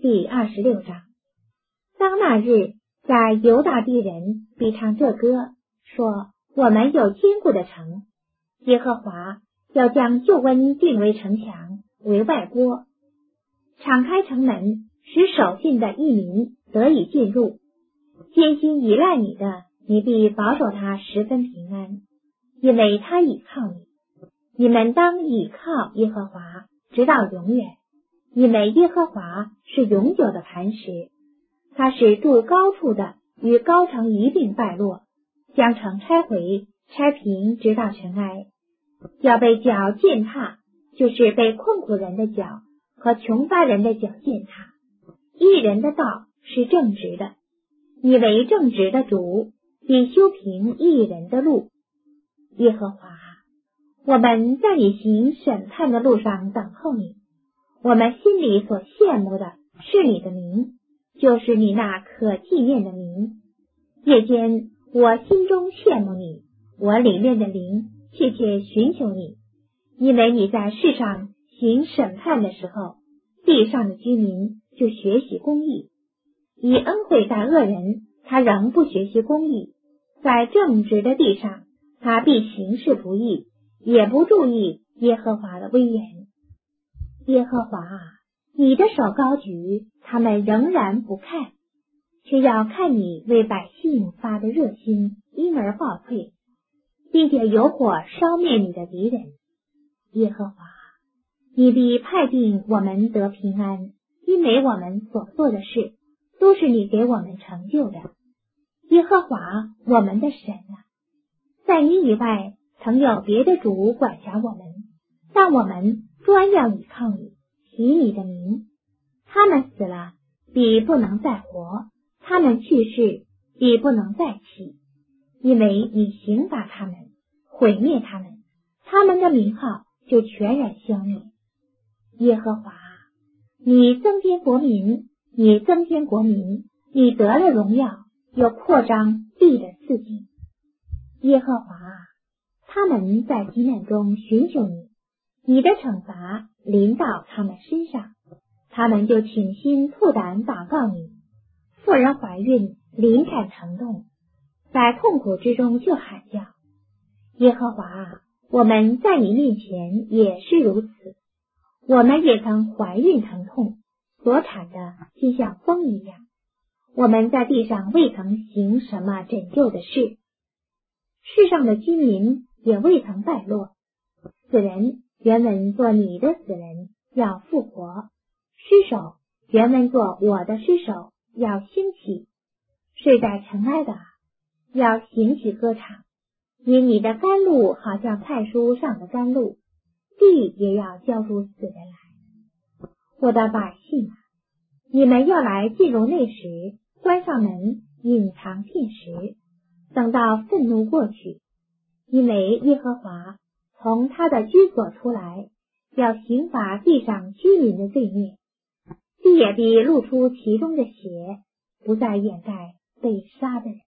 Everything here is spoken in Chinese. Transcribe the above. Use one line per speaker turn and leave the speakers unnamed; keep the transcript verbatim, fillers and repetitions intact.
第二十六章。当那日，在犹大地人必唱这歌，说：我们有坚固的城，耶和华要将救恩定为城墙，为外郭，敞开城门，使守信的异民得以进入。坚心依赖你的，你必保守他十分平安，因为他倚靠你。你们当倚靠耶和华，直到永远，因为耶和华是永久的磐石，他使住高处的与高城一并败落，将城拆毁，拆平，直到尘埃。要被脚践踏，就是被困苦人的脚和穷乏人的脚践踏。义人的道是正直的，你为正直的主，必修平义人的路。耶和华，我们在你行审判的路上等候你，我们心里所羡慕的是你的名，就是你那可纪念的名。夜间我心中羡慕你，我里面的灵切切寻求你，因为你在世上行审判的时候，地上的居民就学习公义。以恩惠待恶人，他仍不学习公义，在正直的地上，他必行事不义，也不注意耶和华的威严。耶和华啊，你的手高举，他们仍然不看，却要看你为百姓发的热心，因而报退，并且有火烧灭你的敌人。耶和华，你必派定我们得平安，因为我们所做的事都是你给我们成就的。耶和华我们的神啊，在你以外曾有别的主管辖我们，但我们专要倚靠你，提你的名。他们死了，必不能再活；他们去世，必不能再起，因为你刑罚他们，毁灭他们，他们的名号就全然消灭。耶和华，你增添国民，你增添国民，你得了荣耀，又扩张地的四境。耶和华，他们在急难中寻求你，你的惩罚临到他们身上，他们就倾心吐胆祷告你。妇人怀孕，临产疼痛，在痛苦之中就喊叫。耶和华啊，我们在你面前也是如此，我们也曾怀孕疼痛，所产的就像风一样。我们在地上未曾行什么拯救的事，世上的居民也未曾败落。死人原文做你的死人，要复活；尸首原文做我的尸首，要兴起。睡在尘埃的，要醒起歌唱，因你的甘露好像菜蔬上的甘露，地也要交出死人来。我的百姓啊，你们要来进入内室，关上门，隐藏进食，等到愤怒过去，因为耶和华从他的居所出来，要刑罚地上居民的罪孽，地也必露出其中的血，不再掩盖被杀的人。